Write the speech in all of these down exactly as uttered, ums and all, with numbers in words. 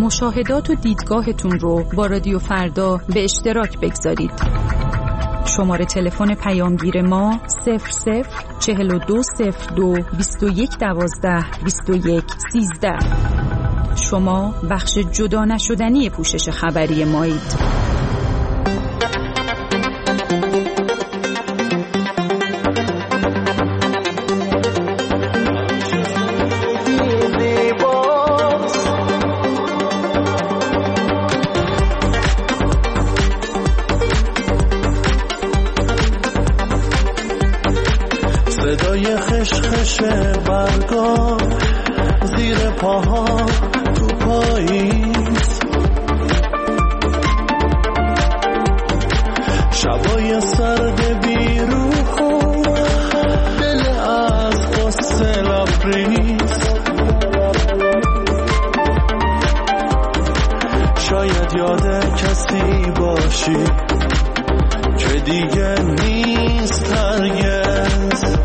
مشاهدات و دیدگاهتون رو با رادیو فردا به اشتراک بگذارید. شماره تلفن پیامگیر ما صفر صفر چهل و دو صفر دو بیست و یک دوازده بیست و یک سیزده. شما بخش جدا نشدنی پوشش خبری مایید. صدای خشخش برگا زیر پاها تو پاییز، شبای سرد بیروح و دل از قصه لبریز. شاید یاد کسی باشی که دیگه نیست هرگز،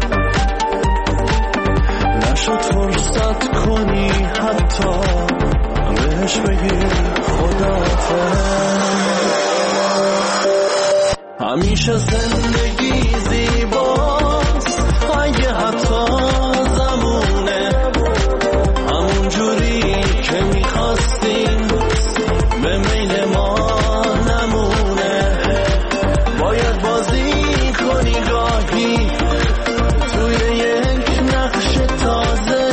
نشد فرصت کنی حتی بهش بگی خداحافظ. همیشه